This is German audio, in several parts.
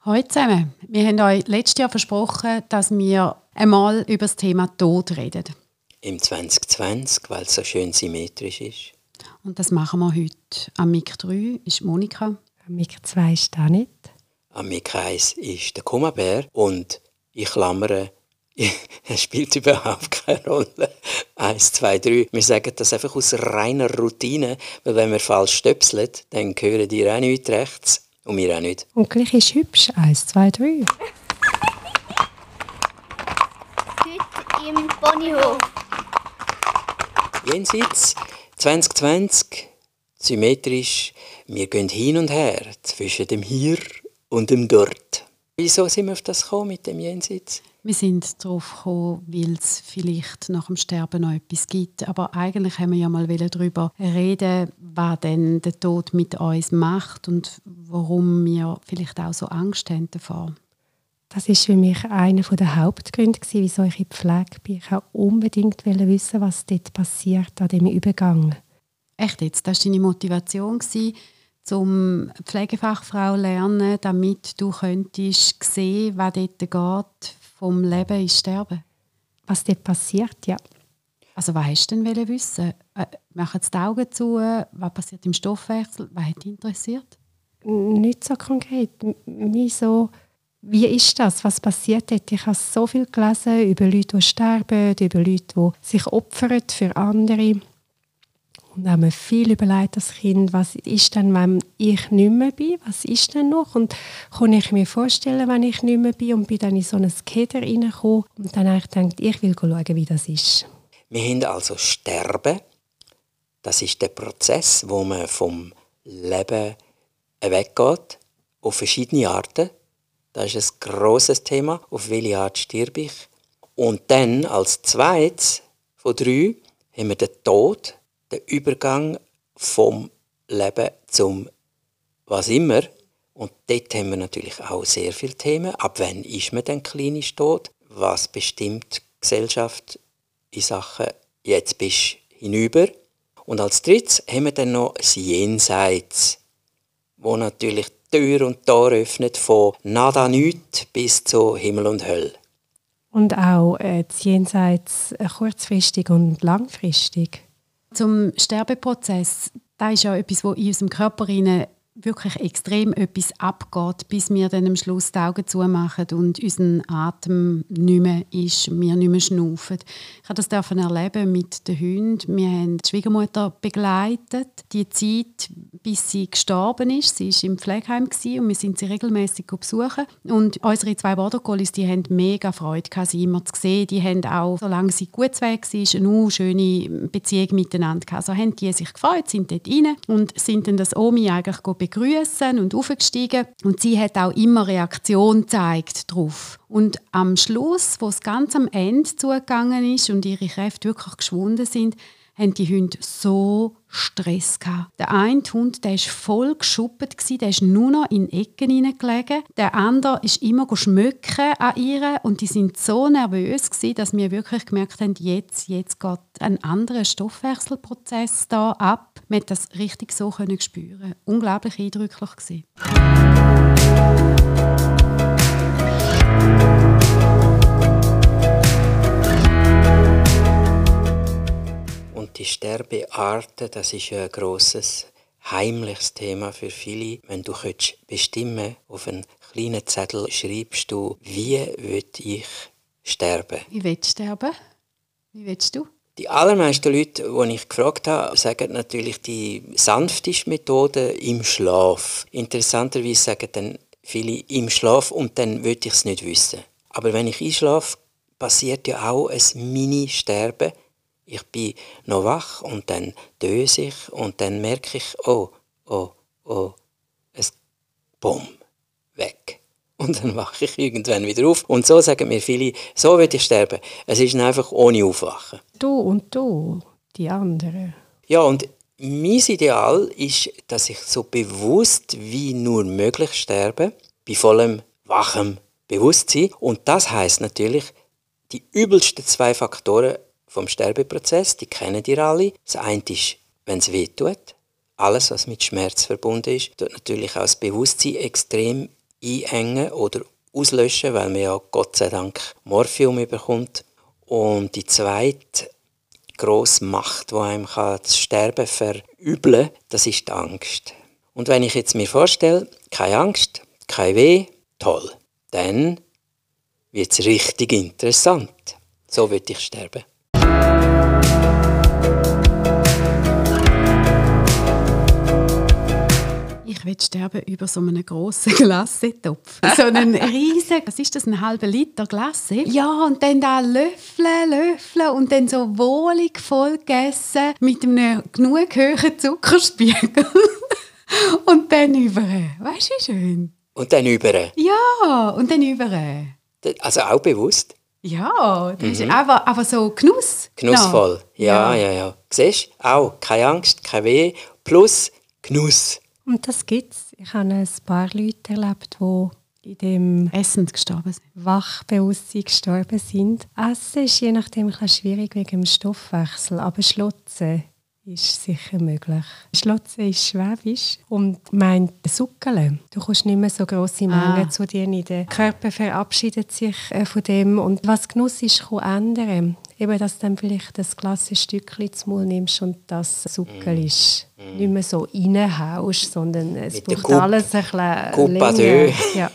Hallo zusammen. Wir haben euch letztes Jahr versprochen, dass wir einmal über das Thema Tod reden. Im 2020, weil es so schön symmetrisch ist. Und das machen wir heute. Am Mic 3 ist Monika. Am Mic 2 ist Danit. Am Mic 1 ist der Kummerbär. Und ich klammere, es spielt überhaupt keine Rolle. 1, 2, 3. Wir sagen das einfach aus reiner Routine, weil wenn wir falsch stöpseln, dann hören die auch nicht rechts. Und wir auch nicht. Und gleich ist hübsch. 1, 2, 3. Heute im Ponyhof. Jenseits 2020, symmetrisch, wir gehen hin und her zwischen dem Hier und dem Dort. Wieso sind wir auf das gekommen mit dem Jenseits? Wir sind darauf gekommen, weil es vielleicht nach dem Sterben noch etwas gibt. Aber eigentlich haben wir ja mal darüber reden, was denn der Tod mit uns macht und warum wir vielleicht auch so Angst haben davor. Das war für mich einer der Hauptgründe, wieso ich in die Pflege bin. Ich wollte unbedingt wissen, was dort passiert an diesem Übergang. Echt jetzt? Das war deine Motivation, zum Pflegefachfrau lernen, damit du könntest sehen, was dort geht, vom Leben ins Sterben? Was dort passiert, ja. Also was hast du denn wissen? Machen die Augen zu? Was passiert im Stoffwechsel? Was hat dich interessiert? Nicht so konkret. Wie ist das? Was passiert dort? Ich habe so viel gelesen über Leute, die sterben, über Leute, die sich opfern für andere. Und habe mir viel überlegt als Kind, was ist denn, wenn ich nicht mehr bin? Was ist denn noch? Und kann ich mir vorstellen, wenn ich nicht mehr bin? Und bin dann in so einen Keder reingekommen. Und dann habe ich gedacht, ich will schauen, wie das ist. Wir haben also Sterben. Das ist der Prozess, wo man vom Leben weggeht, auf verschiedene Arten. Das ist ein grosses Thema. Auf welche Art sterbe ich? Und dann als zweites von 3 haben wir den Tod, den Übergang vom Leben zum was immer. Und dort haben wir natürlich auch sehr viele Themen. Ab wann ist man denn klinisch tot? Was bestimmt die Gesellschaft in Sachen «Jetzt bist du hinüber». Und als drittes haben wir dann noch das Jenseits, wo natürlich Tür und Tor öffnet von nada nichts bis zu Himmel und Hölle. Und auch das Jenseits kurzfristig und langfristig. Zum Sterbeprozess, das ist ja etwas, wo in unserem Körper wirklich extrem etwas abgeht, bis wir dann am Schluss die Augen zumachen und unseren Atem nicht mehr ist, wir nicht mehr schnaufen. Ich durfte das erleben mit den Hunden. Wir haben die Schwiegermutter begleitet, die Zeit, bis sie gestorben ist. Sie war im Pflegeheim und wir sind sie regelmäßig besuchen. Und unsere 2 Border Collies, die haben mega Freude gehabt, sie immer zu sehen. Die haben auch, solange sie gut weg war, eine schöne Beziehung miteinander gehabt. Also haben die sich gefreut, sind dort rein und sind dann das Omi eigentlich begrüßen und aufgestiegen. Und sie hat auch immer Reaktion gezeigt darauf. Und am Schluss, wo es ganz am Ende zugegangen ist und ihre Kräfte wirklich geschwunden sind, haben die Hunde so Stress gehabt. Der eine Hund, der war voll geschuppt, der ist nur noch in Ecken hineingelegen. Der andere ist immer schmücken an ihr und die sind so nervös gewesen, dass wir wirklich gemerkt haben, jetzt geht ein anderer Stoffwechselprozess da ab. Man konnte das richtig so spüren. Unglaublich eindrücklich gewesen. Und die Sterbearten, das ist ein grosses, heimliches Thema für viele. Wenn du bestimmen auf einen kleinen Zettel schreibst du, wie will ich sterben? Wie willst du sterben? Wie willst du? Die allermeisten Leute, die ich gefragt habe, sagen natürlich die sanfteste Methode im Schlaf. Interessanterweise sagen dann viele im Schlaf und dann will ich es nicht wissen. Aber wenn ich einschlafe, passiert ja auch ein Mini-Sterben. Ich bin noch wach und dann döse ich und dann merke ich, oh, es bumm, weg. Und dann wache ich irgendwann wieder auf. Und so sagen mir viele, so will ich sterben. Es ist einfach ohne Aufwachen. Du und du, die anderen. Ja, und mein Ideal ist, dass ich so bewusst wie nur möglich sterbe, bei vollem wachem Bewusstsein. Und das heisst natürlich, die übelsten 2 Faktoren vom Sterbeprozess, die kennen ihr alle. Das eine ist, wenn es weh tut. Alles, was mit Schmerz verbunden ist, tut natürlich auch das Bewusstsein extrem einengen oder auslöschen, weil man ja Gott sei Dank Morphium bekommt. Und die zweite grosse Macht, die einem das Sterben verübeln kann, das ist die Angst. Und wenn ich jetzt mir vorstelle, keine Angst, kein Weh, toll, dann wird es richtig interessant. So würde ich sterben. Ich will sterben über so einen grossen Glassetopf. So einen riesen, was ist das, 1,5 Liter Glasse? Ja, und dann da löffeln und dann so wohlig voll gegessen mit einem genug hohen Zuckerspiegel. Und dann über. Weißt du, wie schön? Und dann über. Ja, und dann über. Also auch bewusst. Ja, das ist aber so Genuss. Genussvoll. Ja. Siehst du? Auch keine Angst, kein Weh, plus Genuss. Und das gibt es. Ich habe ein paar Leute erlebt, die in dem Essen gestorben sind. Wachbewusstsein gestorben sind. Essen ist je nachdem ein bisschen schwierig wegen dem Stoffwechsel, aber Schlotzen ist sicher möglich. Schlotzen ist Schwäbisch und meint Suckeln. Du kommst nicht mehr so grosse Mengen zu dir. Der Körper verabschiedet sich von dem. Und was Genuss ist, kann ändern. Eben, dass du dann vielleicht das Glas ein Stückchen zum Mund nimmst und das Suckel ist. Nicht mehr so reinhaust, sondern es Mit braucht alles ein bisschen länger. Ja.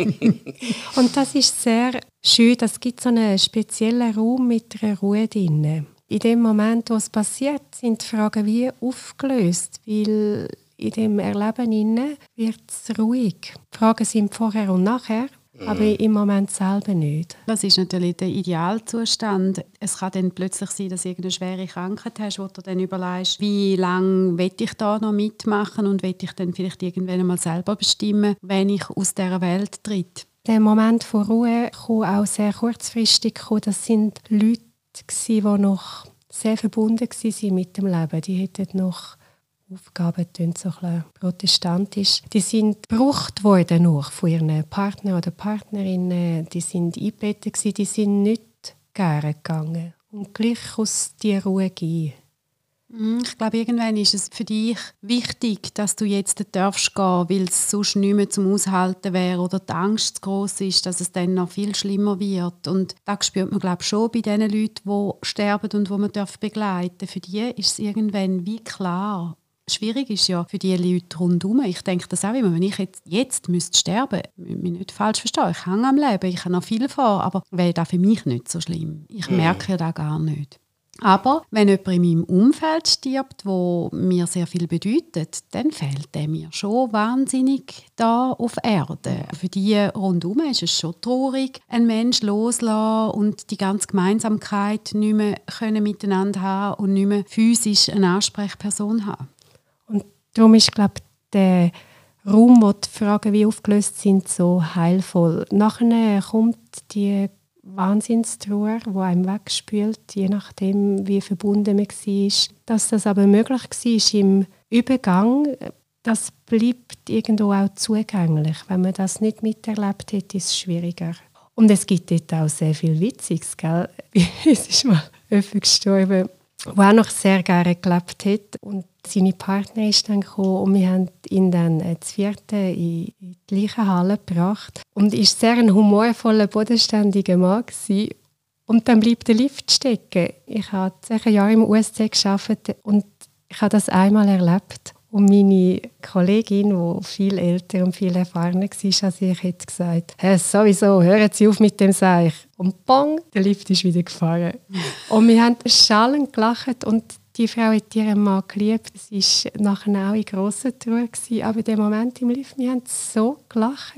Und das ist sehr schön. Es gibt so einen speziellen Raum mit einer Ruhe drin. In dem Moment, wo es passiert, sind die Fragen wie aufgelöst, weil in dem Erleben wird es ruhig. Die Fragen sind vorher und nachher, aber im Moment selber nicht. Das ist natürlich der Idealzustand. Es kann dann plötzlich sein, dass du irgendeine schwere Krankheit hast, wo du dann überlegst, wie lange will ich da noch mitmachen und will ich dann vielleicht irgendwann einmal selber bestimmen, wenn ich aus dieser Welt tritt. Der Moment von Ruhe kann auch sehr kurzfristig kommen. Das sind Leute, die noch sehr verbunden waren mit dem Leben. Die hatten noch Aufgaben, klingt so ein bisschen protestantisch. Die sind gebraucht worden noch von ihren Partnern oder Partnerinnen. Die sind eingebettet, die sind nicht gerne gegangen. Und gleich aus die Ruhe gehen. Ich glaube, irgendwann ist es für dich wichtig, dass du jetzt darfst gehen, weil es sonst nicht mehr zum Aushalten wäre oder die Angst zu gross ist, dass es dann noch viel schlimmer wird. Und das spürt man, glaube ich, schon bei den Leuten, die sterben und die man begleiten darf. Für die ist es irgendwann wie klar. Schwierig ist ja für die Leute rundherum. Ich denke das auch immer, wenn ich jetzt müsste sterben, mich nicht falsch verstehen, ich hänge am Leben, ich habe noch viel vor, aber wäre das für mich nicht so schlimm. Ich merke ja das gar nicht. Aber wenn jemand in meinem Umfeld stirbt, wo mir sehr viel bedeutet, dann fehlt der mir schon wahnsinnig da auf Erde. Für die rundherum ist es schon traurig, einen Menschen loszulassen und die ganze Gemeinsamkeit nicht mehr miteinander haben und nicht mehr physisch eine Ansprechperson haben. Und darum ist, glaube ich, der Raum, wo die Fragen wie aufgelöst sind, so heilvoll. Nachher kommt die Wahnsinnstrauer, die einem wegspült, je nachdem, wie verbunden man war. Dass das aber möglich war im Übergang, das bleibt irgendwo auch zugänglich. Wenn man das nicht miterlebt hat, ist es schwieriger. Und es gibt dort auch sehr viel Witziges. Gell? Es ist mal jemand gestorben, der auch noch sehr gerne gelebt hat. Und seine Partnerin ist dann gekommen und wir haben ihn dann zu vierten in die gleiche Halle gebracht. Und er war sehr ein humorvoller, bodenständiger Mann gewesen. Und dann blieb der Lift stecken. Ich habe 10 Jahre im USC gearbeitet und ich habe das einmal erlebt. Und meine Kollegin, die viel älter und viel erfahrener war als ich, hat gesagt, hey, sowieso, hören Sie auf mit dem Seich. Und bang, der Lift ist wieder gefahren. Und wir haben schallend gelacht und die Frau hat ihren Mann geliebt. Es war nachher auch in grosser Trauer. Aber in dem Moment im Lift, wir haben so gelacht.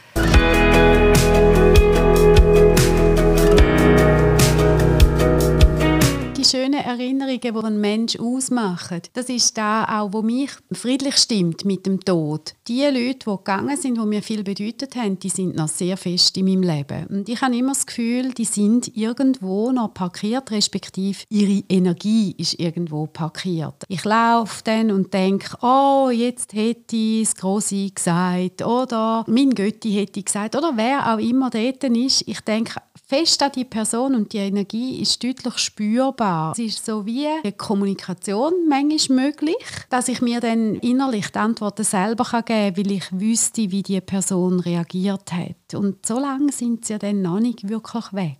Die schönen Erinnerungen, die ein Mensch ausmachen, das ist das auch, was mich friedlich stimmt mit dem Tod. Die Leute, die gegangen sind, die mir viel bedeutet haben, die sind noch sehr fest in meinem Leben. Und ich habe immer das Gefühl, die sind irgendwo noch parkiert, respektive ihre Energie ist irgendwo parkiert. Ich laufe dann und denke, oh, jetzt hätte ich das Grosse gesagt oder mein Götti hätte gesagt oder wer auch immer dort ist. Ich denke fest an die Person und die Energie ist deutlich spürbar. Es ist so wie eine Kommunikation manchmal möglich, dass ich mir dann innerlich die Antworten selber geben kann, weil ich wüsste, wie die Person reagiert hat. Und so lange sind sie ja dann noch nicht wirklich weg.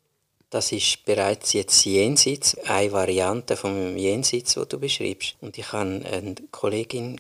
Das ist bereits jetzt Jenseits, eine Variante vom Jenseits, die du beschreibst. Und ich hatte eine Kollegin,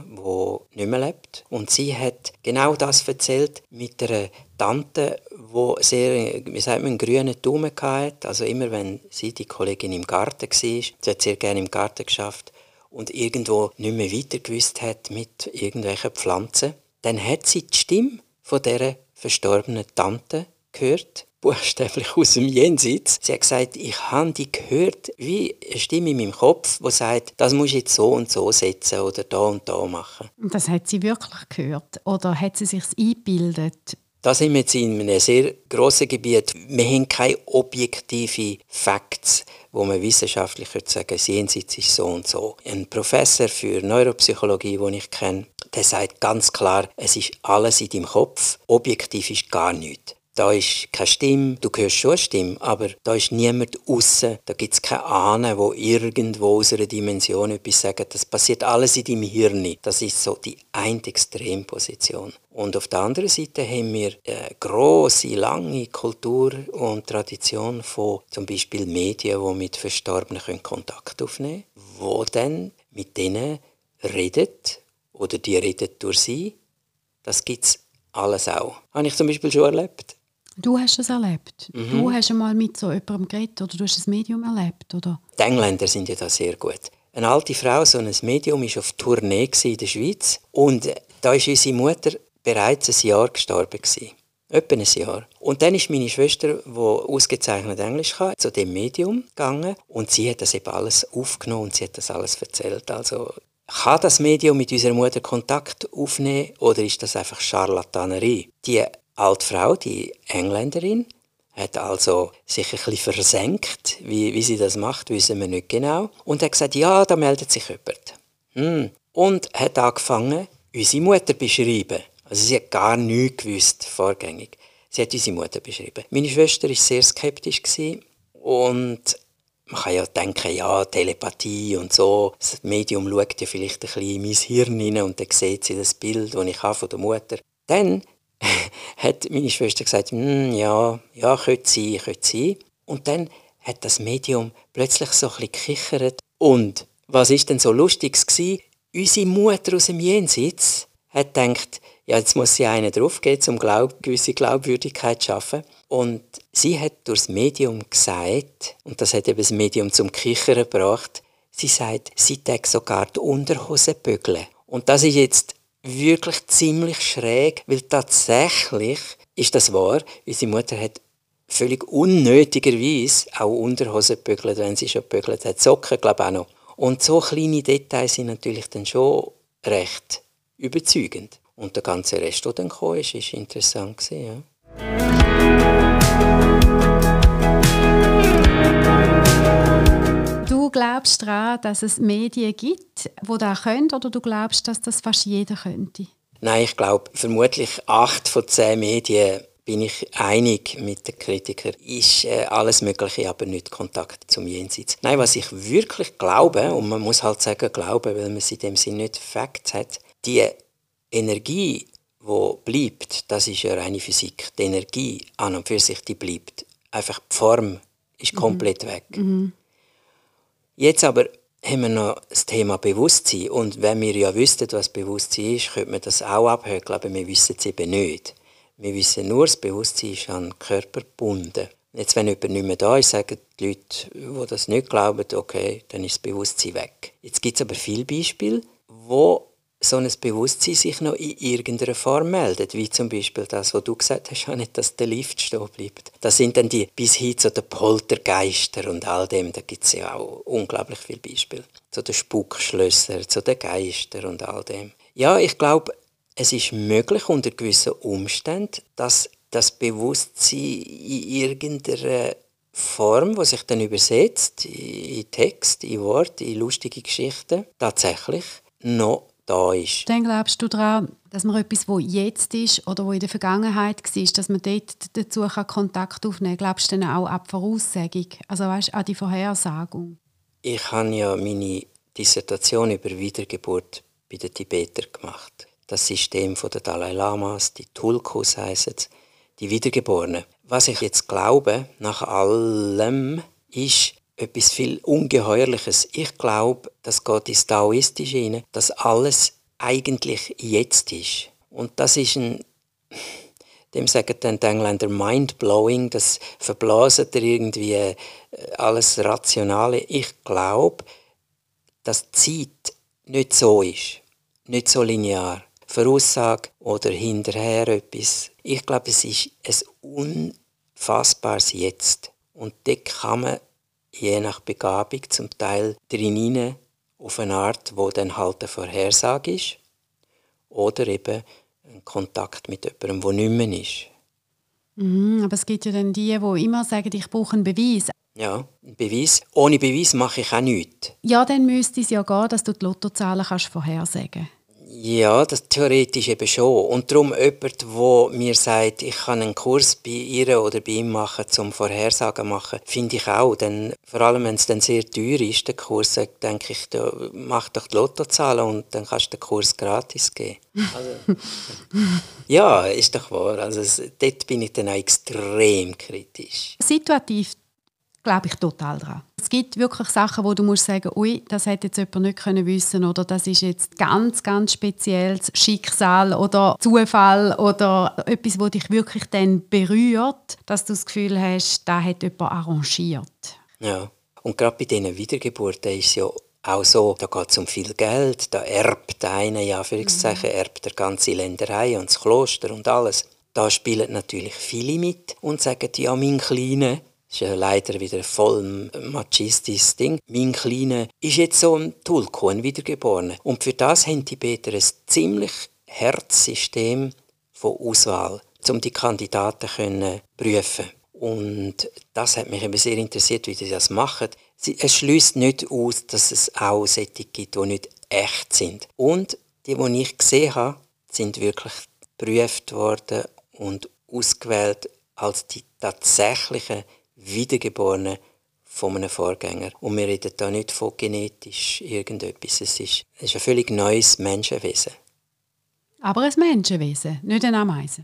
die nicht mehr lebt. Und sie hat genau das erzählt mit einer Tante, die sehr, wie sagt man, einen grünen Daumen hatte. Also immer, wenn sie, die Kollegin, im Garten war, sie hat sehr gerne im Garten geschafft und irgendwo nicht mehr weiter gewusst hat mit irgendwelchen Pflanzen, dann hat sie die Stimme von dieser verstorbenen Tante gehört, buchstäblich aus dem Jenseits. Sie hat gesagt, ich habe die gehört, wie eine Stimme in meinem Kopf, die sagt, das musst du jetzt so und so setzen oder da und da machen. Und das hat sie wirklich gehört? Oder hat sie sich eingebildet? Da sind wir jetzt in einem sehr grossen Gebiet. Wir haben keine objektiven Facts, wo man wissenschaftlich sagen kann, das Jenseits ist so und so. Ein Professor für Neuropsychologie, den ich kenne, der sagt ganz klar, es ist alles in deinem Kopf, objektiv ist gar nichts. Da ist keine Stimme, du hörst schon eine Stimme, aber da ist niemand aussen. Da gibt es keine Ahnen, die irgendwo aus einer Dimension etwas sagen. Das passiert alles in deinem Hirn. Das ist so die eine Extremposition. Und auf der anderen Seite haben wir eine grosse, lange Kultur und Tradition von zum Beispiel Medien, die mit Verstorbenen Kontakt aufnehmen können, die dann mit denen reden oder die reden durch sie. Das gibt es alles auch. Habe ich zum Beispiel schon erlebt. Du hast es erlebt? Du hast einmal mit so jemandem geredet oder du hast ein Medium erlebt? Oder? Die Engländer sind ja da sehr gut. Eine alte Frau, so ein Medium, war auf Tournee in der Schweiz und da war unsere Mutter bereits ein Jahr gestorben. Etwa ein Jahr. Und dann ist meine Schwester, die ausgezeichnet Englisch kann, zu dem Medium gegangen und sie hat das eben alles aufgenommen und sie hat das alles erzählt. Also, kann das Medium mit unserer Mutter Kontakt aufnehmen oder ist das einfach Scharlatanerie? Die alte Frau, die Engländerin, hat also sich ein bisschen versenkt. Wie sie das macht, wissen wir nicht genau. Und hat gesagt, ja, da meldet sich jemand. Und hat angefangen, unsere Mutter zu beschreiben. Also sie hat gar nichts gewusst, vorgängig. Sie hat unsere Mutter beschrieben. Meine Schwester war sehr skeptisch und man kann ja denken, ja, Telepathie und so. Das Medium schaut ja vielleicht ein bisschen in mein Hirn hinein und dann sieht sie das Bild, das ich habe von der Mutter. Dann hat meine Schwester gesagt, ja, könnte sein. Und dann hat das Medium plötzlich so ein bisschen gekichert. Und was ist denn so Lustiges gewesen? Unsere Mutter aus dem Jenseits hat gedacht, ja, jetzt muss sie einen draufgeben, um gewisse Glaubwürdigkeit zu schaffen. Und sie hat durch das Medium gesagt, und das hat eben das Medium zum Kichern gebracht, sie sagt, sie trägt sogar die Unterhose bügeln. Und das ist jetzt wirklich ziemlich schräg, weil tatsächlich ist das wahr. Unsere Mutter hat völlig unnötigerweise auch Unterhosen gebügelt, wenn sie schon gebügelt hat. Socken, glaube ich, auch noch. Und so kleine Details sind natürlich dann schon recht überzeugend. Und der ganze Rest, der dann kam, ist interessant gewesen, ja. Du glaubst daran, dass es Medien gibt, die das können, oder du glaubst, dass das fast jeder könnte? Nein, ich glaube, vermutlich 8 von 10 Medien bin ich einig mit den Kritikern. Ist alles Mögliche, aber nicht Kontakt zum Jenseits. Nein, was ich wirklich glaube, und man muss halt sagen glauben, weil man es in dem Sinne nicht Facts hat, die Energie, die bleibt, das ist ja reine Physik. Die Energie an und für sich, die bleibt. Einfach die Form ist komplett weg. Jetzt aber haben wir noch das Thema Bewusstsein. Und wenn wir ja wüssten, was Bewusstsein ist, könnte man das auch abhökeln, aber wir wissen es eben nicht. Wir wissen nur, das Bewusstsein ist an den Körper gebunden. Jetzt, wenn jemand nicht mehr da ist, sagen die Leute, die das nicht glauben, okay, dann ist das Bewusstsein weg. Jetzt gibt es aber viele Beispiele, wo so ein Bewusstsein sich noch in irgendeiner Form meldet, wie zum Beispiel das, was du gesagt hast, nicht, dass der Lift stehen bleibt. Das sind dann die bis hin zu den Poltergeister und all dem, da gibt es ja auch unglaublich viele Beispiele. Zu den Spukschlössern, zu den Geistern und all dem. Ja, ich glaube, es ist möglich unter gewissen Umständen, dass das Bewusstsein in irgendeiner Form, die sich dann übersetzt, in Text, in Worte, in lustige Geschichten, tatsächlich noch da ist. Dann glaubst du daran, dass man etwas, das jetzt ist oder wo in der Vergangenheit war, dass man dort dazu Kontakt aufnehmen kann? Glaubst du dann auch an die Voraussagung, also weißt, an die Vorhersagung? Ich habe ja meine Dissertation über Wiedergeburt bei den Tibetern gemacht. Das System der Dalai Lamas, die Tulkus heissen es, die Wiedergeborenen. Was ich jetzt glaube, nach allem, ist etwas viel Ungeheuerliches. Ich glaube, das geht ins Taoistische hinein, dass alles eigentlich jetzt ist. Und das ist dem sagen dann die Engländer mind-blowing, das verblasen irgendwie alles Rationale. Ich glaube, dass die Zeit nicht so ist, nicht so linear. Voraussage oder hinterher etwas. Ich glaube, es ist ein unfassbares Jetzt. Und dort kann man je nach Begabung zum Teil drin auf eine Art, wo dann halt eine Vorhersage ist oder eben ein Kontakt mit jemandem, der nicht mehr ist. Aber es gibt ja dann die immer sagen, ich brauche einen Beweis. Ja, ein Beweis. Ohne Beweis mache ich auch nichts. Ja, dann müsste es ja gehen, dass du die Lottozahlen vorhersagen kannst. Ja, das theoretisch eben schon. Und darum jemand, der mir sagt, ich kann einen Kurs bei ihr oder bei ihm machen, zum Vorhersagen machen, finde ich auch. Denn, vor allem, wenn es dann sehr teuer ist, der Kurs, denke ich, mach doch die Lottozahlen und dann kannst du den Kurs gratis geben. Also, ja, ist doch wahr. Also, dort bin ich dann auch extrem kritisch. Situativ glaube ich total dran. Es gibt wirklich Sachen, wo du musst sagen, ui, das hätte jetzt jemand nicht wissen können oder das ist jetzt ganz, ganz spezielles Schicksal oder Zufall oder etwas, was dich wirklich dann berührt, dass du das Gefühl hast, da hat jemand arrangiert. Ja, und gerade bei diesen Wiedergeburten ist es ja auch so, da geht es um viel Geld, da erbt einer, ja, erbt der ganze Länderei und das Kloster und alles. Da spielen natürlich viele mit und sagen, ja, mein Kleiner, das ist ja leider wieder ein voll machistisches Ding. Mein Kleiner ist jetzt so ein Tulku, ein Wiedergeborener. Und für das haben die Tibeter ein ziemlich hartes System von Auswahl, um die Kandidaten zu prüfen. Und das hat mich eben sehr interessiert, wie die das machen. Es schliesst nicht aus, dass es auch solche gibt, die nicht echt sind. Und die ich gesehen habe, sind wirklich geprüft worden und ausgewählt als die tatsächlichen Wiedergeborenen von einem Vorgänger. Und wir reden da nicht von genetisch irgendetwas. Es ist ein völlig neues Menschenwesen. Aber ein Menschenwesen, nicht eine Ameise.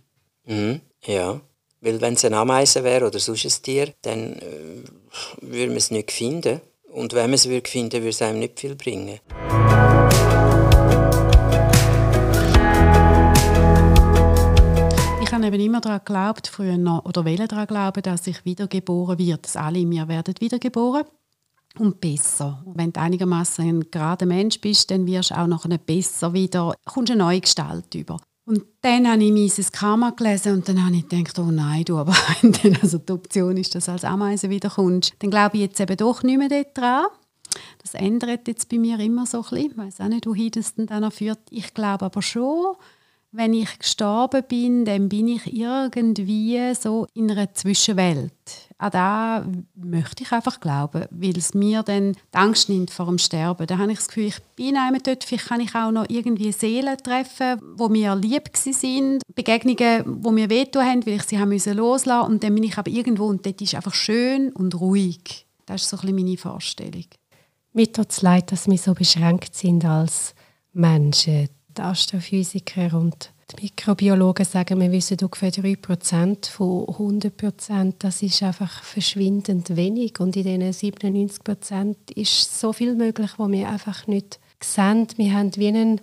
Ja, weil wenn es eine Ameise wäre oder sonst ein Tier, dann würde man es nicht finden. Und wenn man es finden würde, würde es einem nicht viel bringen. Ich habe eben immer daran geglaubt, früher noch, oder wollte daran glauben, dass ich wiedergeboren werde, dass alle in mir werden wiedergeboren und besser. Wenn du einigermaßen ein gerader Mensch bist, dann wirst du auch noch besser wieder, kommst eine neue Gestalt über. Und dann habe ich Mises Karma gelesen und dann habe ich gedacht, oh nein, du, aber wenn dann also die Option ist, dass du als Ameise wiederkommst, dann glaube ich jetzt eben doch nicht mehr daran. Das ändert jetzt bei mir immer so ein bisschen. Ich weiss auch nicht, wohin das dann noch führt. Ich glaube aber schon, wenn ich gestorben bin, dann bin ich irgendwie so in einer Zwischenwelt. An das möchte ich einfach glauben, weil es mir dann die Angst nimmt vor dem Sterben. Da habe ich das Gefühl, ich bin einmal dort, vielleicht kann ich auch noch irgendwie Seelen treffen, die mir lieb waren, Begegnungen, die mir wehtun haben, weil ich sie loslassen musste. Und dann bin ich aber irgendwo und dort ist es einfach schön und ruhig. Das ist so ein bisschen meine Vorstellung. Mir tut es leid, dass wir so beschränkt sind als Menschen. Die Astrophysiker und die Mikrobiologen sagen, wir wissen ungefähr 3% von 100%. Das ist einfach verschwindend wenig. Und in diesen 97% ist so viel möglich, was wir einfach nicht sehen. Wir haben wie einen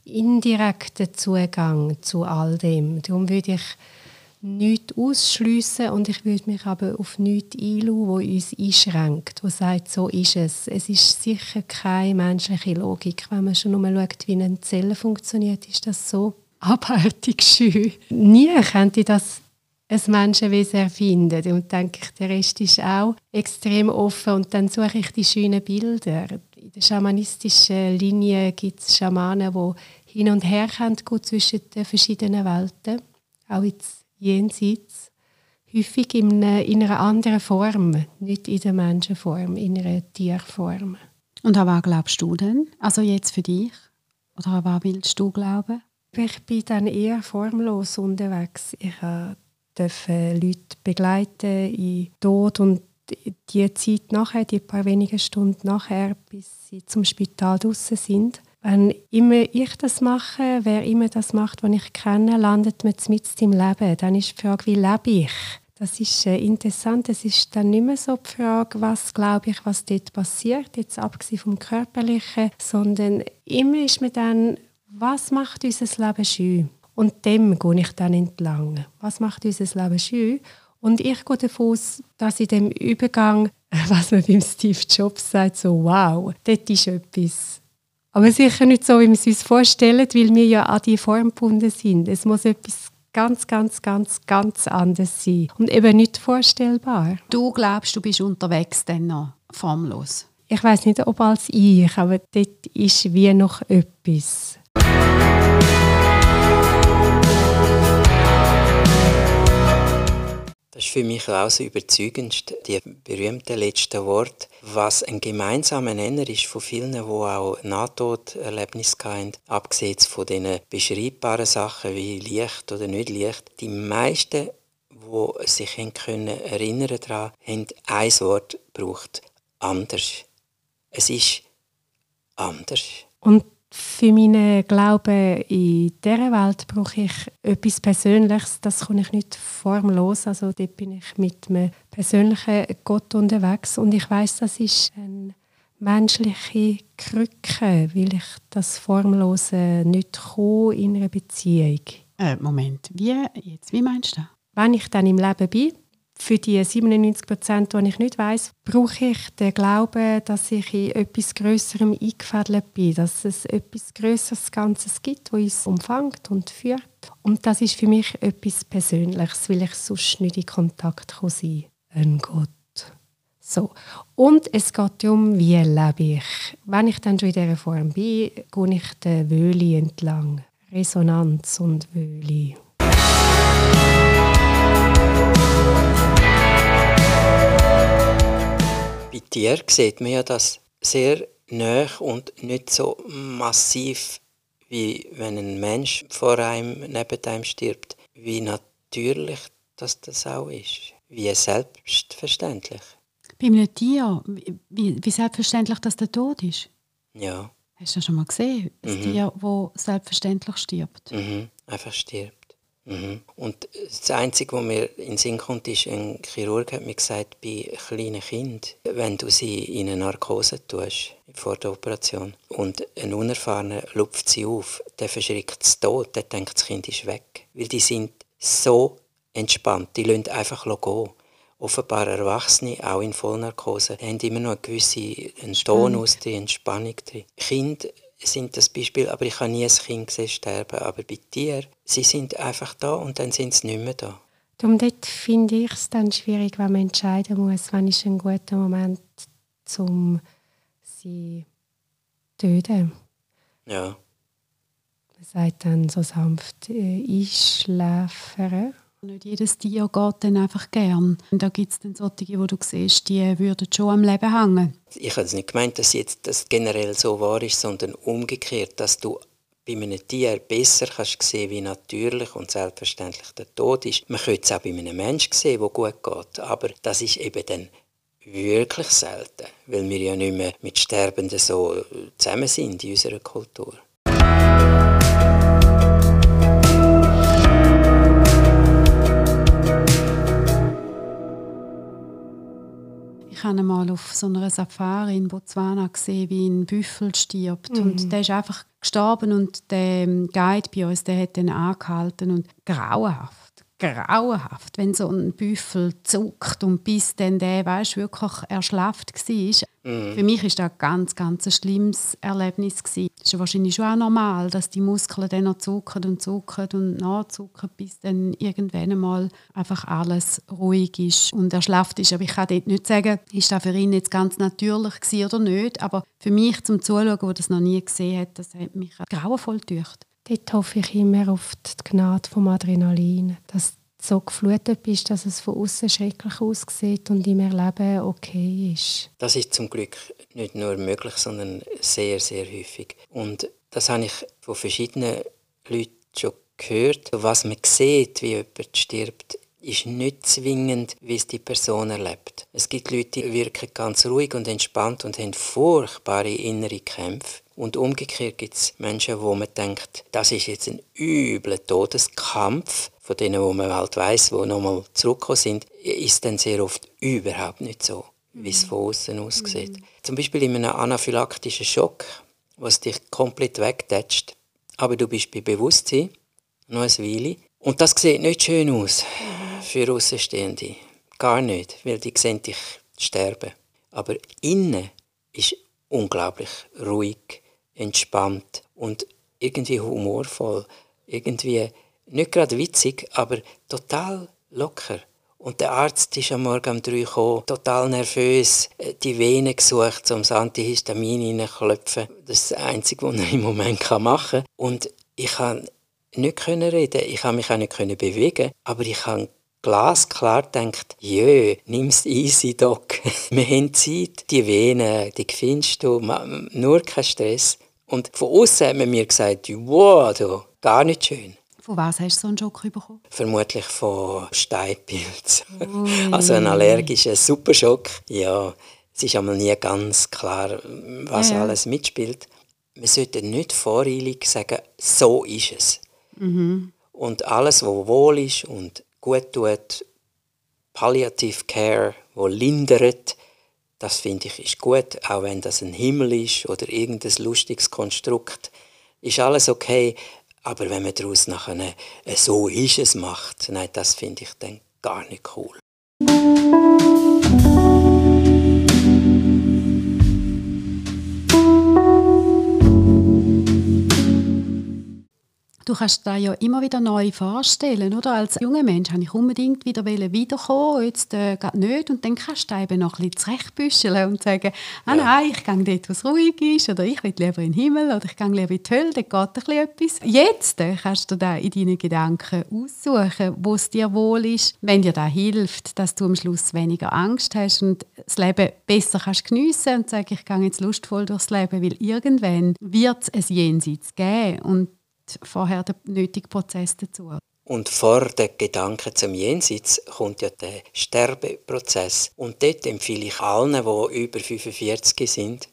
indirekten Zugang zu all dem. Darum würde ich nichts ausschliessen und ich würde mich aber auf nichts einlassen, was uns einschränkt, was sagt, so ist es. Es ist sicher keine menschliche Logik. Wenn man schon nur schaut, wie eine Zelle funktioniert, ist das so abartig schön. Nie könnte das ein Menschenwesen erfinden. Und denke ich, der Rest ist auch extrem offen. Und dann suche ich die schönen Bilder. In der schamanistischen Linie gibt es Schamanen, die hin und her gehen zwischen den verschiedenen Welten. Auch jetzt jenseits, häufig in einer anderen Form, nicht in der Menschenform, in einer Tierform. Und an was glaubst du denn? Also jetzt für dich? Oder an was willst du glauben? Ich bin dann eher formlos unterwegs. Ich durfte Leute begleiten in Tod und die Zeit nachher, die paar wenige Stunden nachher, bis sie zum Spital draussen sind, wenn immer ich das mache, wer immer das macht, was ich kenne, landet man mitten im Leben. Dann ist die Frage, wie lebe ich? Das ist interessant. Es ist dann nicht mehr so die Frage, was glaube ich, was dort passiert, jetzt abgesehen vom Körperlichen, sondern immer ist mir dann, was macht unser Leben schön? Und dem gehe ich dann entlang. Was macht unser Leben schön? Und ich gehe davon aus, dass in dem Übergang, was man beim Steve Jobs sagt, so wow, dort ist etwas. Aber sicher nicht so, wie wir es uns vorstellen, weil wir ja an die Form gebunden sind. Es muss etwas ganz, ganz, ganz, ganz anders sein. Und eben nicht vorstellbar. Du glaubst, du bist unterwegs dann noch formlos? Ich weiss nicht, ob als ich, aber dort ist wie noch etwas. Das ist für mich auch so überzeugendst, die berühmten letzten Worte, was ein gemeinsamer Nenner ist von vielen, die auch Nahtoderlebnisse hatten, abgesehen von diesen beschreibbaren Sachen wie Licht oder nicht Licht. Die meisten, die sich erinnern daran, haben ein Wort gebraucht: anders. Es ist anders. Und für meinen Glauben in dieser Welt brauche ich etwas Persönliches. Das kann ich nicht formlos. Also dort bin ich mit einem persönlichen Gott unterwegs. Und ich weiss, das ist eine menschliche Krücke, weil ich das Formlose nicht kann in einer Beziehung. Moment, wie meinst du das? Wenn ich dann im Leben bin, für die 97%, die ich nicht weiss, brauche ich den Glauben, dass ich in etwas Grösserem eingefädelt bin, dass es etwas Grösseres Ganzes gibt, das uns umfängt und führt. Und das ist für mich etwas Persönliches, weil ich sonst nicht in Kontakt sein kann. Ein Gott. So. Und es geht darum, wie lebe ich. Wenn ich dann schon in dieser Form bin, gehe ich den Wöhli entlang. Resonanz und Wöhli. Bei dir sieht man ja das sehr nahe und nicht so massiv, wie wenn ein Mensch vor einem, neben einem stirbt. Wie natürlich das auch ist. Wie selbstverständlich. Bei einem Tier, wie selbstverständlich, dass der Tod ist? Ja. Hast du das schon mal gesehen? Ein Tier, das selbstverständlich stirbt. Einfach stirbt. Und das Einzige, was mir in den Sinn kommt, ist, ein Chirurg hat mir gesagt, bei kleinen Kindern, wenn du sie in eine Narkose tust, vor der Operation, und ein Unerfahrener lupft sie auf, der verschrickt es tot, der denkt, das Kind ist weg. Weil die sind so entspannt, die lassen einfach gehen. Offenbar Erwachsene, auch in Vollnarkose, haben immer noch eine gewisse Tonus drin, Entspannung drin. Kinder sind das Beispiel, aber ich habe nie ein Kind gesehen sterben. Aber bei dir, sie sind einfach da und dann sind sie nicht mehr da. Darum dort finde ich es dann schwierig, wenn man entscheiden muss, wann ist ein guter Moment, um sie zu töten. Ja. Man sagt dann so sanft einschläfern. Nicht jedes Tier geht dann einfach gern. Und da gibt es dann solche, wo du siehst, die würden schon am Leben hängen. Ich habe es nicht gemeint, dass jetzt das generell so wahr ist, sondern umgekehrt, dass du bei einem Tier besser kannst sehen, wie natürlich und selbstverständlich der Tod ist. Man könnte es auch bei einem Menschen sehen, der gut geht, aber das ist eben dann wirklich selten, weil wir ja nicht mehr mit Sterbenden so zusammen sind in unserer Kultur. Ich habe einmal auf so einer Safari in Botswana gesehen, wie ein Büffel stirbt. Und der ist einfach gestorben und der Guide bei uns, der hat dann angehalten. Und grauenhaft, wenn so ein Büffel zuckt und bis dann der, wirklich erschlafft war. Für mich war das ein ganz, ganz ein schlimmes Erlebnis. Es ist ja wahrscheinlich schon auch normal, dass die Muskeln dann noch zucken und nachzucken, bis dann irgendwann einmal einfach alles ruhig ist und erschlafft ist. Aber ich kann dort nicht sagen, ist das für ihn jetzt ganz natürlich gewesen oder nicht. Aber für mich zum Zuschauen, der das noch nie gesehen hat, das hat mich grauenvoll getücht. Dort hoffe ich immer auf die Gnade vom Adrenalin, dass so geflutet bist, dass es von außen schrecklich aussieht und im Erleben okay ist. Das ist zum Glück nicht nur möglich, sondern sehr, sehr häufig. Und das habe ich von verschiedenen Leuten schon gehört. Was man sieht, wie jemand stirbt, ist nicht zwingend, wie es die Person erlebt. Es gibt Leute, die wirken ganz ruhig und entspannt und haben furchtbare innere Kämpfe. Und umgekehrt gibt es Menschen, wo man denkt, das ist jetzt ein übler Todeskampf. Von denen, wo man halt weiss, die nochmal zurückgekommen sind, ist dann sehr oft überhaupt nicht so, wie es von außen aussieht. Zum Beispiel in einem anaphylaktischen Schock, was dich komplett wegtätscht, aber du bist bei Bewusstsein, noch eine Weile. Und das sieht nicht schön aus für Außenstehende. Gar nicht, weil die sehen dich sterben. Aber innen ist unglaublich ruhig, entspannt und irgendwie humorvoll. Irgendwie nicht gerade witzig, aber total locker. Und der Arzt ist am Morgen um 3 gekommen, total nervös, die Vene gesucht, um das Antihistamin reinzuklopfen. Das ist das Einzige, was er im Moment machen kann. Und ich konnte nicht reden, ich konnte mich auch nicht bewegen, aber ich habe glasklar gedacht, jö, nimm's easy, Doc. Wir haben Zeit, die Vene, die findest du, nur kein Stress. Und von außen hat man mir gesagt, wow, du, gar nicht schön. Von was hast du so einen Schock bekommen? Vermutlich von Steinpilz. Also ein allergischer Superschock. Ja, es ist einmal nie ganz klar, was alles mitspielt. Man sollte nicht voreilig sagen, so ist es. Und alles, was wohl ist und gut tut, Palliative Care, wo lindert, das finde ich ist gut, auch wenn das ein Himmel ist oder irgendein lustiges Konstrukt, ist alles okay. Aber wenn man daraus nachher «so ist es» macht, nein, das finde ich dann gar nicht cool. Du kannst dir ja immer wieder neu vorstellen, oder? Als junger Mensch wollte ich unbedingt wieder wiederkommen, jetzt gerade nicht. Und dann kannst du eben noch ein bisschen zurechtbüscheln und sagen, nein, ich gehe dort, wo es ruhig ist, oder ich will lieber in den Himmel, oder ich gehe lieber in die Hölle, dort geht ein bisschen etwas. Jetzt kannst du da in deinen Gedanken aussuchen, wo es dir wohl ist, wenn dir das hilft, dass du am Schluss weniger Angst hast und das Leben besser kannst geniessen und sagen, ich gehe jetzt lustvoll durchs Leben, weil irgendwann wird es ein Jenseits geben und vorher der nötige Prozess dazu. Und vor den Gedanken zum Jenseits kommt ja der Sterbeprozess. Und dort empfehle ich allen, die über 45 sind,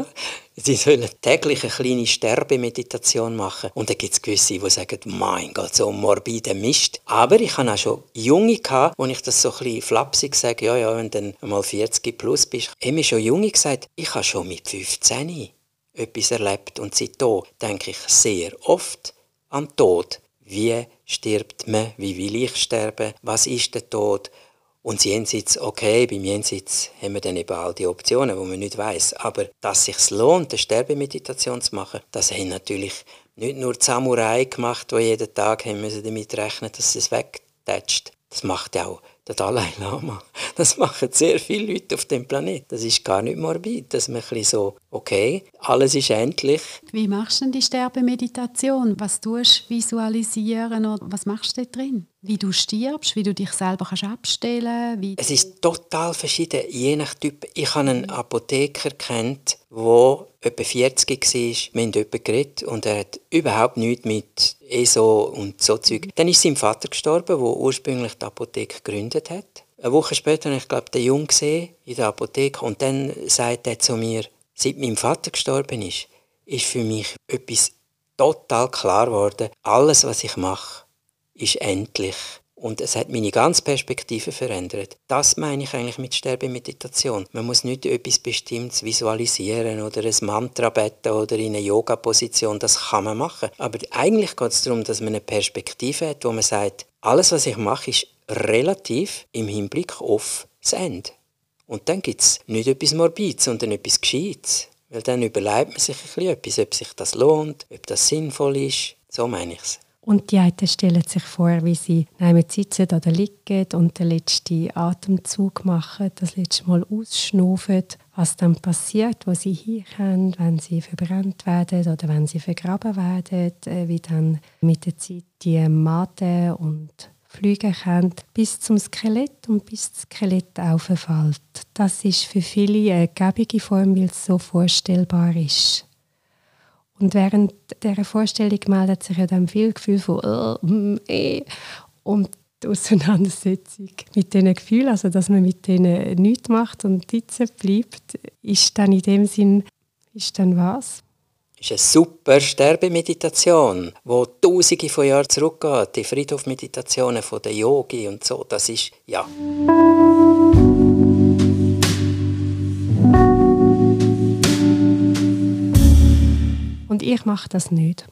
sie sollen täglich eine kleine Sterbemeditation machen. Und dann gibt es gewisse, die sagen, mein Gott, so morbide Mist. Aber ich hatte auch schon Junge, wo ich das so ein bisschen flapsig sage, ja, wenn du dann mal 40 plus bist, haben mir schon Junge gesagt, ich habe schon mit 15 etwas erlebt. Und seitdem denke ich sehr oft an den Tod. Wie stirbt man? Wie will ich sterben? Was ist der Tod? Und das Jenseits, okay, beim Jenseits haben wir dann eben all die Optionen, die man nicht weiss. Aber dass es sich lohnt, eine Sterbemeditation zu machen, das haben natürlich nicht nur die Samurai gemacht, die jeden Tag haben müssen damit rechnen, dass es wegtätscht. Das macht auch der Dalai Lama. Das machen sehr viele Leute auf dem Planeten. Das ist gar nicht morbid, dass man ein bisschen so, okay, alles ist endlich. Wie machst du denn die Sterbemeditation? Was tust du visualisieren oder was machst du da drin? Wie du stirbst, wie du dich selber kannst abstellen kannst? Es ist total verschieden, je nach Typ. Ich habe einen Apotheker kennt, der etwa 40 war. Wir haben jemanden geredet und er hat überhaupt nichts mit ESO und so Zeug. Dann ist sein Vater gestorben, der ursprünglich die Apotheke gegründet hat. Eine Woche später habe ich, glaube, den Jungen gesehen in der Apotheke und dann sagt er zu mir, seit mein Vater gestorben ist für mich etwas total klar geworden. Alles, was ich mache, ist endlich. Und es hat meine ganze Perspektive verändert. Das meine ich eigentlich mit Sterbemeditation. Man muss nicht etwas Bestimmtes visualisieren oder ein Mantra beten oder in eine Yoga-Position. Das kann man machen. Aber eigentlich geht es darum, dass man eine Perspektive hat, wo man sagt, alles, was ich mache, ist relativ im Hinblick auf das Ende. Und dann gibt es nicht etwas Morbides, sondern etwas Gescheites. Weil dann überlegt man sich ein bisschen etwas, ob sich das lohnt, ob das sinnvoll ist. So meine ich es. Und die einen stellen sich vor, wie sie sitzen oder liegen und den letzten Atemzug machen, das letzte Mal ausschnaufen, was dann passiert, wo sie hinkommen, wenn sie verbrannt werden oder wenn sie vergraben werden, wie dann mit der Zeit die Maden und fliegen können, bis zum Skelett und bis das Skelett auffällt. Das ist für viele eine gäbige Form, weil es so vorstellbar ist. Und während dieser Vorstellung meldet sich ja dann viel Gefühl von und die Auseinandersetzung mit diesen Gefühlen, also dass man mit denen nichts macht und sitzen bleibt, ist dann in dem Sinn, ist dann was? Das ist eine super Sterbemeditation, die Tausende von Jahren zurückgeht. Die Friedhofmeditationen von den Yogi und so, das ist, ja. Und ich mache das nicht.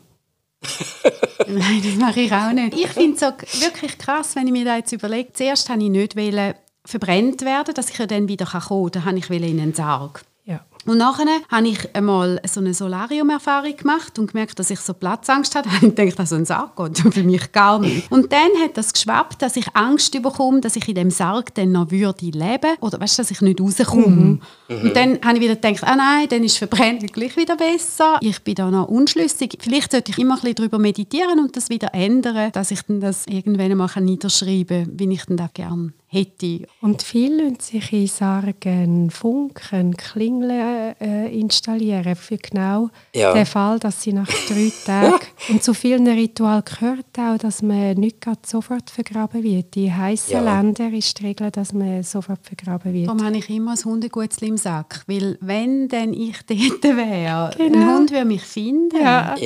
Nein, das mache ich auch nicht. Ich finde es so wirklich krass, wenn ich mir das jetzt überlege. Zuerst wollte ich nicht verbrannt werden, dass ich ja dann wieder kommen kann. Dann wollte ich in einen Sarg. Ja. Und nachher habe ich einmal so eine Solarium-Erfahrung gemacht und gemerkt, dass ich so Platzangst hatte. Ich dachte, also ein Sarg geht für mich gar nicht. Und dann hat das geschwappt, dass ich Angst bekomme, dass ich in dem Sarg dann noch würde leben oder weißt, dass ich nicht rauskomme. Und dann habe ich wieder gedacht, nein, dann ist Verbrennen gleich wieder besser. Ich bin da noch unschlüssig. Vielleicht sollte ich immer ein bisschen darüber meditieren und das wieder ändern, dass ich dann das irgendwann einmal niederschreiben kann, wie ich dann das gerne hätte. Und viele lassen sich in Sargen Funken, Klingeln installieren für genau den Fall, dass sie nach 3 Tagen und zu vielen Ritualen gehört auch, dass man nicht gerade sofort vergraben wird. In heißen Ländern ist die Regel, dass man sofort vergraben wird. Darum habe ich immer ein Hundegutzli im Sack, weil wenn dann ich dort wäre, ein Hund würde mich finden. Ja.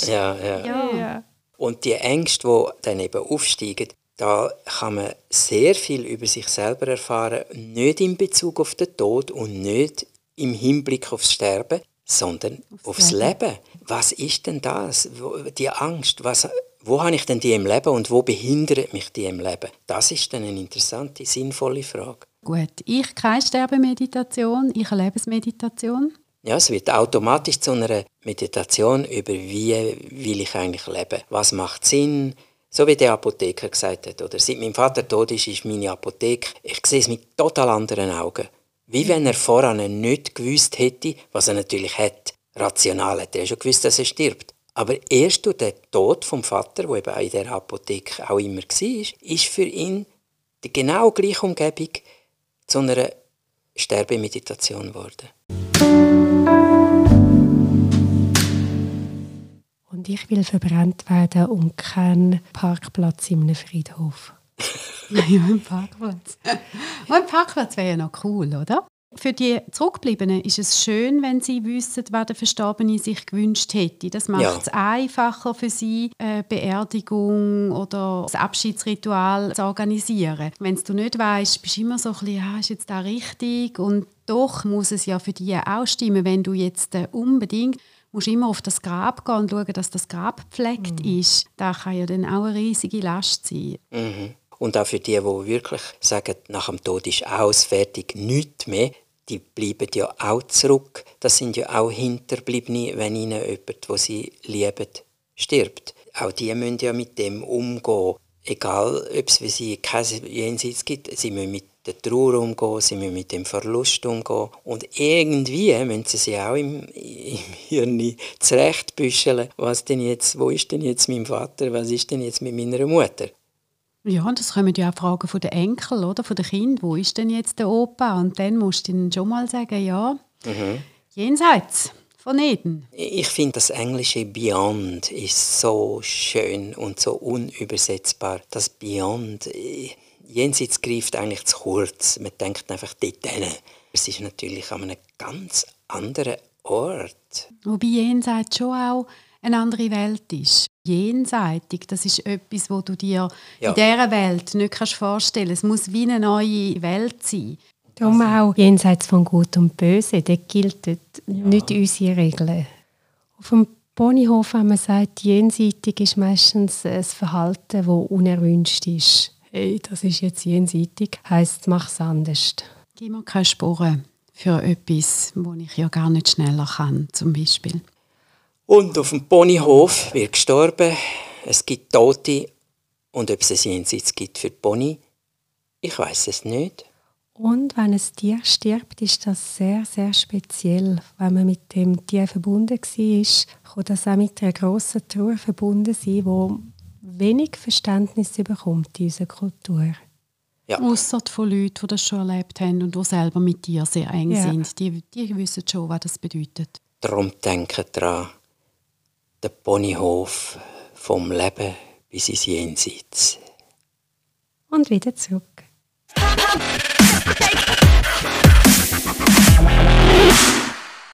Ja. Und die Ängste, die dann eben aufsteigen, da kann man sehr viel über sich selber erfahren, nicht in Bezug auf den Tod und nicht im Hinblick aufs Sterben, sondern aufs Leben. Was ist denn das? Die Angst, wo habe ich denn die im Leben und wo behindert mich die im Leben? Das ist dann eine interessante, sinnvolle Frage. Gut, ich keine Sterbemeditation, ich eine Lebensmeditation. Ja, es wird automatisch zu einer Meditation über wie will ich eigentlich leben, was macht Sinn. So wie der Apotheker gesagt hat, oder? Seit mein Vater tot ist meine Apotheke, ich sehe es mit total anderen Augen. Wie wenn er vorher nicht gewusst hätte, was er natürlich hat. Rational hat er schon gewusst, dass er stirbt. Aber erst durch den Tod vom Vater, der eben in dieser Apotheke auch immer war, ist für ihn die genau gleiche Umgebung zu einer Sterbemeditation geworden. Und ich will verbrannt werden und keinen Parkplatz in einem Friedhof. Ja, ein Parkplatz. Ein Parkplatz wäre ja noch cool, oder? Für die Zurückgebliebenen ist es schön, wenn sie wissen, was der Verstorbene sich gewünscht hätte. Das macht es einfacher für sie, eine Beerdigung oder das Abschiedsritual zu organisieren. Wenn du nicht weißt, bist du immer so ein bisschen, ist jetzt das richtig? Und doch muss es ja für dich auch stimmen, wenn du jetzt unbedingt musst immer auf das Grab gehen und schauen, dass das Grab gepflegt ist. Das kann ja dann auch eine riesige Last sein. Mhm. Und auch für die wirklich sagen, nach dem Tod ist aus, fertig, nichts mehr, die bleiben ja auch zurück. Das sind ja auch Hinterbliebene, wenn ihnen jemand, den sie lieben, stirbt. Auch die müssen ja mit dem umgehen. Egal, ob es für sie kein Jenseits gibt, sie müssen mit der Trauer umgehen, sie müssen mit dem Verlust umgehen. Und irgendwie müssen sie sich auch im Hirn zurechtbüscheln, wo ist denn jetzt mein Vater, was ist denn jetzt mit meiner Mutter? Ja, und das kommen ja auch Fragen von den Enkeln, oder? Von den Kindern. Wo ist denn jetzt der Opa? Und dann musst du ihnen schon mal sagen, ja, jenseits von Eden. Ich finde, das englische Beyond ist so schön und so unübersetzbar. Das Beyond, jenseits greift eigentlich zu kurz. Man denkt einfach dort hin. Es ist natürlich an einem ganz anderen Ort. Wobei jenseits schon auch eine andere Welt ist. Jenseitig, das ist etwas, was du dir in dieser Welt nicht vorstellen kannst. Es muss wie eine neue Welt sein. Darum auch jenseits von Gut und Böse, dort gilt nicht unsere Regeln. Auf dem Ponyhof, wenn man sagt, jenseitig ist meistens ein Verhalten, das unerwünscht ist. Hey, das ist jetzt jenseitig, heisst, mach es anders. Gib mir keine Spuren für etwas, das ich ja gar nicht schneller kann, zum Beispiel. Und auf dem Ponyhof wird gestorben, es gibt Tote. Und ob es ein Jenseits gibt für die Pony, ich weiss es nicht. Und wenn ein Tier stirbt, ist das sehr, sehr speziell. Wenn man mit dem Tier verbunden war, kann das auch mit einer grossen Trauer verbunden sein, die wenig Verständnis bekommt in unserer Kultur. Ja. Ausser von Leuten, die das schon erlebt haben und die selber mit dir sehr eng sind. Die wissen schon, was das bedeutet. Darum denken daran, der Ponyhof vom Leben bis ins Jenseits. und wieder zurück.